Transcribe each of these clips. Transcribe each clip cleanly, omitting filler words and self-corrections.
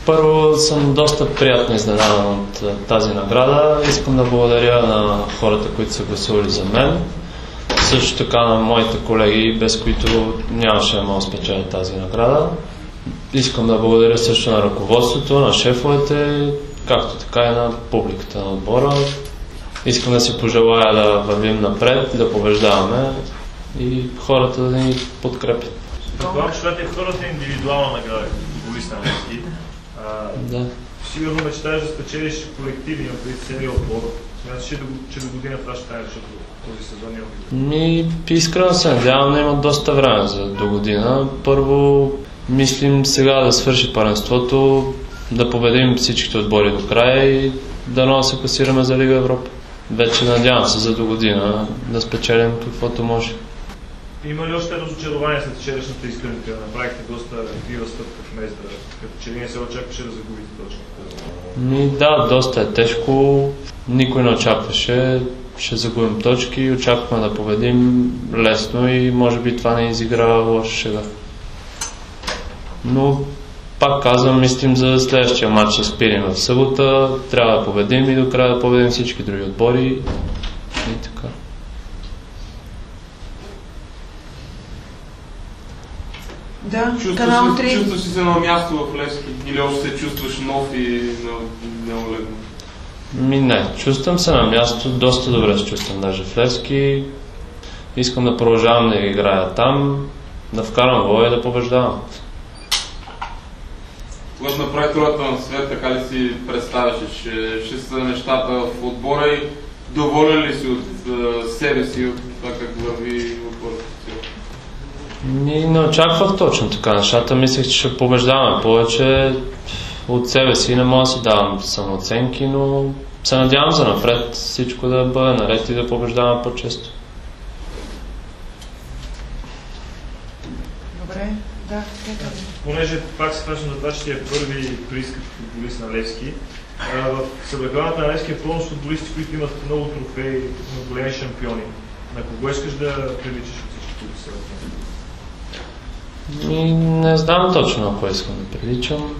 Първо съм доста приятно изненадан от тази награда. Искам да благодаря на хората, които са гласували за мен. Също така на моите колеги, без които нямаше да мога да спечеля тази награда. Искам да благодаря също на ръководството, на шефовете, както така и на публиката на отбора. Искам да си пожелая да вървим напред, да побеждаваме и хората да ни подкрепят. Предполагам, че това е втората индивидуална награда, футболист на Левски. Да. Сигурно мечтаеш да спечелиш колективния при целия отбор. Смяташ ли, че до година това ще стане, защото този сезон няма? Искрено се надявам, има доста време за до година. Първо мислим сега да свърши първенството, да победим всичките отбори до края и да се класираме за Лига Европа. Вече надявам се за до година да спечелим каквото може. Има ли още разочарование след вчерашната изгрънка? Направихте доста крива стъпка в Мездра, като че ли не се очакваше да загубите точно? Да, доста е тежко. Никой не очакваше. Ще загубим точки. Очакваме да победим лесно и може би това не изигра лоша шега. Но пак казвам, мислим за следващия матч с Пирин в събота. Трябва да победим и до края да победим всички други отбори. И така. Да, канал 3. Чувстваш ли се на място в Левски или още се чувстваш нов и неолегно? Не, чувствам се на място, доста добре се чувствам даже в Левски. Искам да продължавам да играя там, да вкарам воля и да побеждавам. Когато направи турата на свет, така ли си представяш, че ще са нещата в отбора и доволен ли си от себе си, от това как върви отборът? Не очаквах точно така нещата. Мислех, че ще побеждаваме повече от себе си. Не мога да си давам самооценки, но се надявам за напред всичко да бъде наред и да побеждаваме по-често. Добре, да. Понеже пак се фащам за това, че ти е първи приискат футболист на Левски. В съблекаването на Левски е пълно с футболисти, които имат много трофеи, на големи шампиони. На кого искаш да приличаш от всички, които са в него? Не знам точно на кой искам да приличам.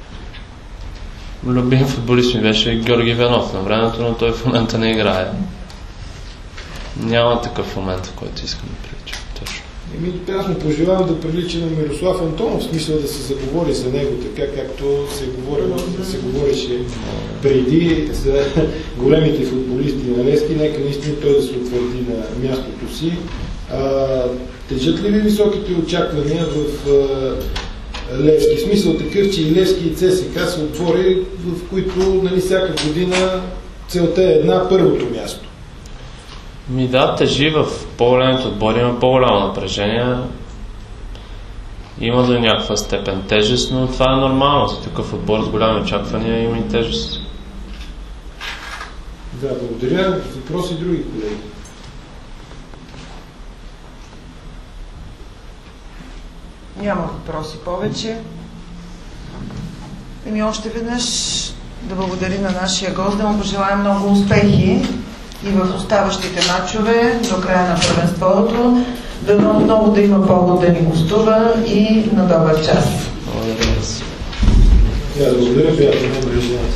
Любим футболист ми беше Георги Иванов на времето, но той в момента не играе. Няма такъв момент, в който искам да приличам. Точно. Аз му пожелавам да прилича на Мирослав Антонов, в смисъл да се заговори за него, така както се говореше преди за големите футболисти на Левски. Нека наистина той да се утвърди на мястото си. Тежат ли ви високите очаквания в Левски? В смисъл такъв, че и Левски и ЦСКА са отбори, в които всяка година целта е една, първото място. Да, тежи в по-големите отбори, има по-голямо напрежение. Има до някаква степен тежест, но това е нормално. За такъв отбор с голями очаквания има и тежест. Да, благодаря. Въпроси други колеги. Няма въпроси повече. И още веднъж да благодарим на нашия гост, да му пожелаем много успехи и в оставащите матчове до края на първенството. Дано отново да има повод да ни гостува и на добър час. Благодаря си. Благодаря, приятно.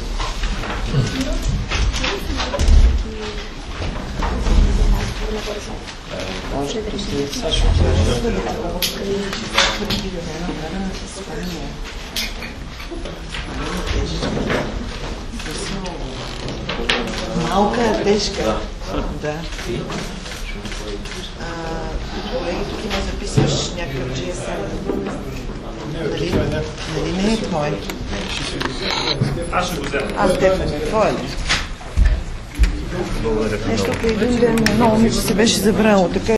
Малка е, тежка. Да. Колеги, тук има записваш някакъв GSM. Нали не е твой? Аз ще го взема. Стефан, твой ли? Благодаря. Нещо по един ден, много ми се беше забрало така.